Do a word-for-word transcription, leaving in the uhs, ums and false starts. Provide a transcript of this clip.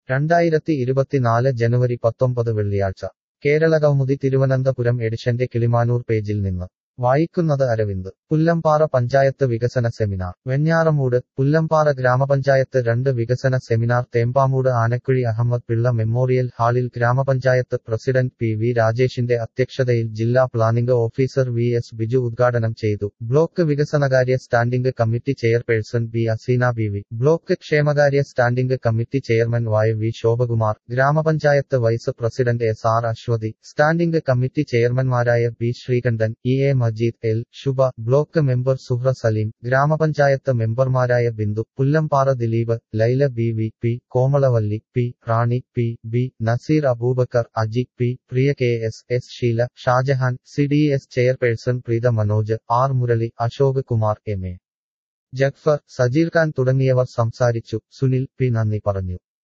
രണ്ടായിരത്തി ഇരുപത്തിനാല് ജനുവരി പത്തൊമ്പത് വെള്ളിയാഴ്ച കേരളകൗമുദി തിരുവനന്തപുരം എഡിഷന്റെ കിളിമാനൂർ പേജിൽ നിന്ന് വായിക്കുന്നത് അരവിന്ദ്. പുല്ലമ്പാറ പഞ്ചായത്ത് വികസന സെമിനാർ വെഞ്ഞാറമൂട്. പുല്ലമ്പാറ ഗ്രാമപഞ്ചായത്ത് രണ്ട് വികസന സെമിനാർ തേമ്പാമൂട് ആനക്കുഴി അഹമ്മദ് പിള്ള മെമ്മോറിയൽ ഹാളിൽ ഗ്രാമപഞ്ചായത്ത് പ്രസിഡന്റ് പി വി രാജേഷിന്റെ അധ്യക്ഷതയിൽ ജില്ലാ planning officer V S Biju ഉദ്ഘാടനം ചെയ്തു. ബ്ലോക്ക് വികസനകാര്യ standing committee chairperson B Aseena B V, block ക്ഷേമകാര്യ സ്റ്റാൻഡിംഗ് കമ്മിറ്റി ചെയർമാൻ വായ വി ശോഭകുമാർ, ഗ്രാമപഞ്ചായത്ത് vice president S R Aswathi, standing committee ചെയർമാൻമാരായ B Sreekantan, E A Majeed, L Shubha, block member Suhra Saleem, ഗ്രാമപഞ്ചായത്ത് മെമ്പർമാരായ Bindu, Pullampara Dileep, Laila B V, P Komalavalli, P Rani, P B Nazeer, Abubakar, Aji, P Priya, K S S Sheela, Shajahan, C D S chairperson Preetha Manoj, R Murali, Ashok Kumar, M A Jagfar, Sajeer Khan തുടങ്ങിയവർ സംസാരിച്ചു. Sunil P നന്ദി പറഞ്ഞു.